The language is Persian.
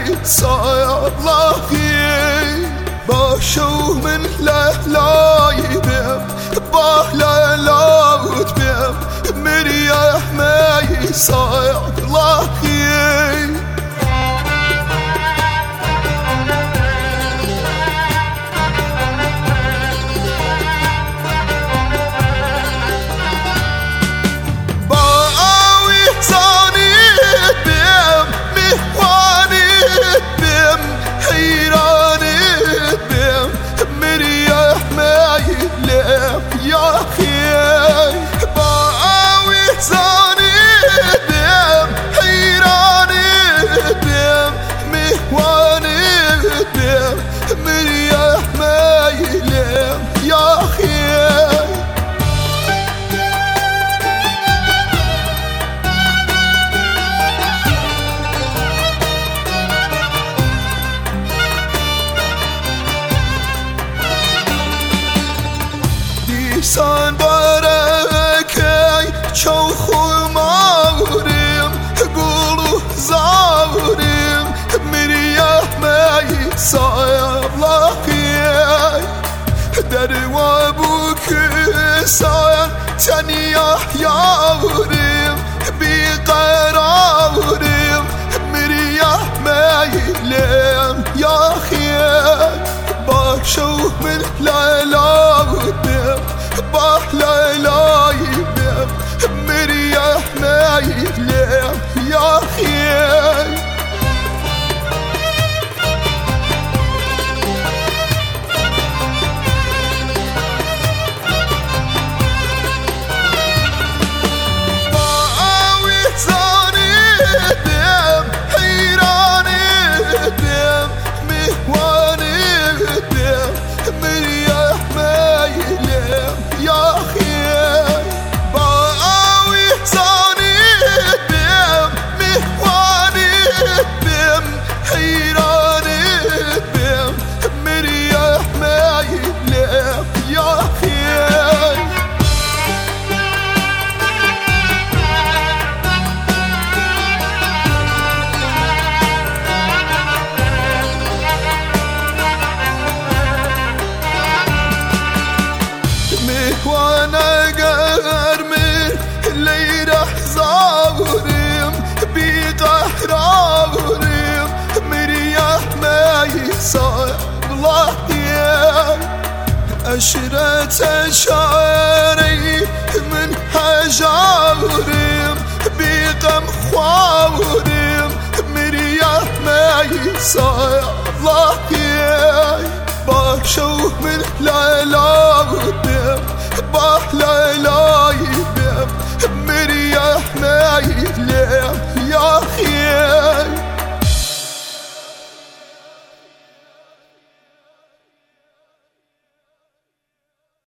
صلاحي باشو من لهلاي بيم باهلا لاوت بيم مريح ماي صلاحي يا خيي باوي زاني بيم حيراني بيم مهواني بيم مريح ما يلم يا خيي سان بركي شوخو ماوريم قولو زاوريم مريح ماي صايب لاقي دروا بوك سان تنيا ياوريم بقراريم مريح ماي لم يا خيال باشو من ليلاوديم باهلا لايبم مريح ما يلم يا خيال باوي زاني دم حيراني دم مهواني دم مريح ما يلم يا خيال باوي زاني بيم مهواني بيم حيراني بيم مريح ما يلم يا خيال وانا قرمي اللي رح زاوريم بقهراوريم مريح ما يصير لاهي أشرة شعري من هجاوريم بقم خواوريم مريح ما يصير لاهي باشو من ليلاوديم باهلا